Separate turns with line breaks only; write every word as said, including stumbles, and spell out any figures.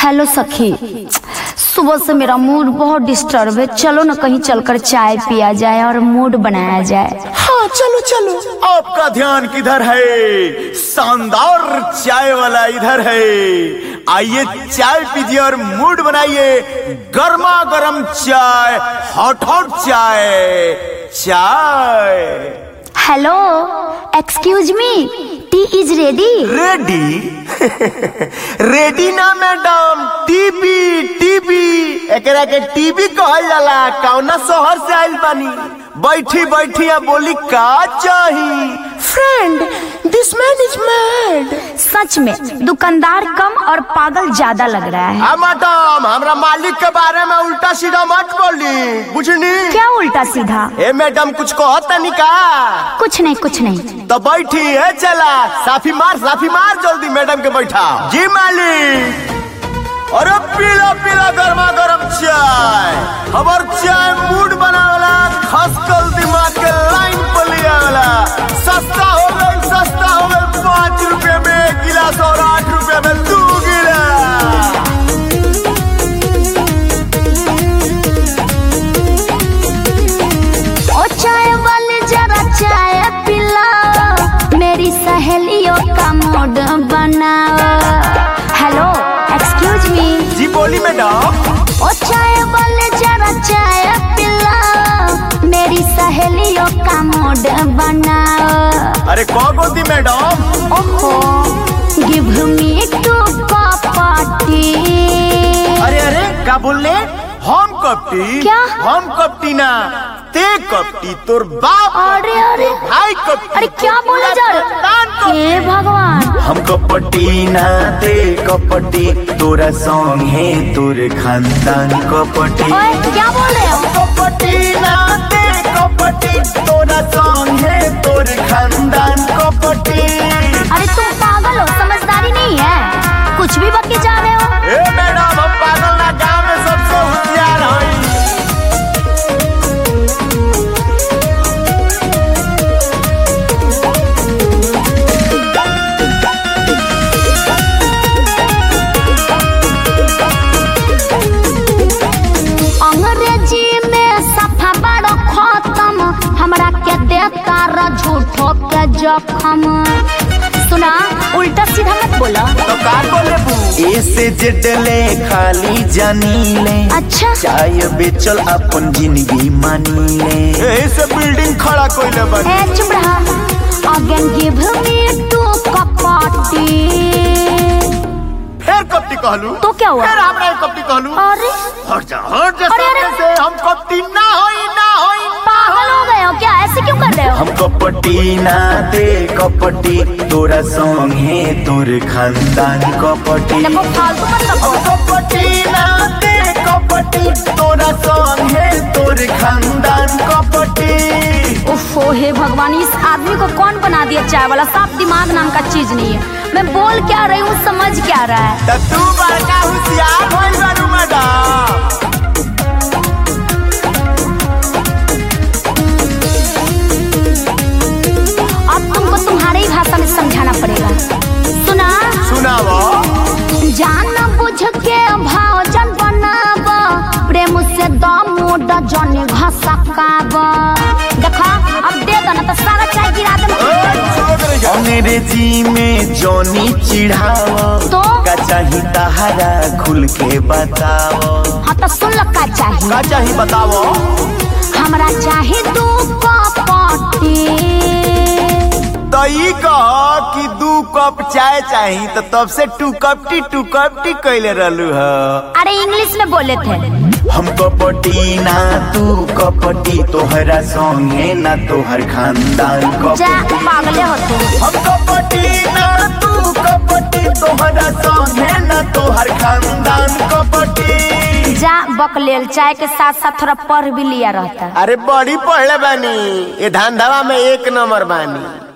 Hello सखी, सुबह से मेरा मूड बहुत डिस्टर्ब है। चलो ना कहीं चलकर चाय पिया जाए और मूड बनाया जाए।
हाँ चलो चलो। आपका ध्यान किधर है? शानदार चाय वाला इधर है। आइए चाय पीजिए और मूड बनाइए। गर्मा गर्म चाय, hot hot chai. Chai.
Hello, excuse me, tea is ready.
Ready? Ready ना मैडम, टीबी टीबी एकरा के टीबी कहल जाला। कौना शहर से आइल बानी? बैठी बैठी आ बोली का चाही? Friend, this man is mad.
सच में दुकानदार कम और पागल ज्यादा लग रहा है।
आ मैडम, हमरा मालिक के बारे में उल्टा सीधा मत बोली, बुझनी?
क्या उल्टा सीधा?
ए मैडम, कुछ कहता नहीं का?
कुछ नहीं कुछ नहीं।
तो बैठी है, चला साफी मार साफी मार जल्दी मैडम के बैठा। जी मालिक। अरे पीला पीला गर्मा गर्म चाय। हमार चाय मूड बनावला, खसकल दिमाग के लाइन पर लिया वाला। सस्ता हो गई सस्ता हो गई पाँच रुपए में एक गिलास और आठ रुपए में दो गिलास।
ओ चाय वाले जरा चाय पिलाओ, मेरी सहेलियों का मूड बनाओ। Hello, excuse me.
जी बोली मैडम।
ओ चाय वाले जरा चाय पिलाओ, मेरी सहेलियों का मूड बनाओ।
अरे कौन बोलती मैडम?
ओहो, गिव मी टू कॉफी।
अरे अरे क्या बोल रहे? हम कपटी?
क्या?
हम कपटी ना, ते कपटी, तोर बाप।
अरे अरे
भाई कपटी।
अरे क्या बोले जा रहे? हे भगवान।
हम कपटी ना ते कपटी, तोरा सॉन्ग है तोर खानदान कपटी।
ओए क्या बोल रहे हो?
कपटी ना ते कपटी, तोरा सॉन्ग है तोर खानदान कपटी।
अरे तुम पागल हो, समझदारी नहीं है, कुछ भी बक के जा रहे हो।
ए मैडम, हम पागल ना, गाँव में सबसे होशियार हई।
अंग्रेजी में सफा बड़ो खत्म, हमरा के देता र झूठो के जखम। सुना, उल्टा सीधा मत बोला।
तो का बोले बू? ऐसे जेडले खाली जानी ले।
अच्छा,
चाय बेचल अपन जिंदगी मानी ले। ऐसे बिल्डिंग खड़ा कोइले बनी।
ए चुप रहा। अगेन गिव मी टू कपटी।
फिर कपटी कहलू?
तो क्या हुआ?
फिर हमरा कपटी कहलू?
अरे
हट जा हट जा
अरे, अरे।
सामने से। हम कपटी ना होई ना होई।
पागल हो गए हो क्या? ऐसे क्यों कर रहे हो?
हम कपटी ना ते कपटी, तोरा सॉन्ग है तोर खानदान कपटी।
देखो फालतू मत
हम
बको।
कपटी ना ते कपटी, तोरा सॉन्ग है तोर खानदान कपटी।
ओफो, हे भगवान, इस आदमी को कौन बना दिया चाय वाला? साफ दिमाग नाम का चीज नहीं है। मैं बोल क्या रही हूँ, समझ क्या रहा है?
तो तू बड़का होशियार होई बारू मैडम।
अब तुमको तुम्हारे ही भाषा में समझाना पड़ेगा। सुना?
सुनाओ।
जान बुझ के भाव जन बनाब, प्रेम से दामोद जन घसकाब। देखा, अब दे दो ना तो सारा चाय गिरा दे।
अंग्रेजी में जोनी चिढ़ाओ,
तो
का चाही तहारा खुल के बताओ।
हाँ तो सुन लो, का चाहिए?
का चाही बताओ।
हमरा चाहे दू कपटी।
तो ई कह कि दू कप चाय चाही, तो तब से टू कपटी टू कपटी कैले रहलू ह।
अरे इंग्लिश में बोले थे।
हम कपटी ना तू कपटी, तोहरा सॉन्ग है ना तोहर खानदान
जा,
कपटी।
पागले हो तुम।
हम कपटी ना तू कपटी, तोहरा सॉन्ग है ना तोहर खानदान कपटी।
जा बकलेल, चाय के साथ साथ थोड़ा पढ़ भी लिया रहता।
अरे बड़ी पढ़ले बानी, ये धंधावा में एक नंबर बानी।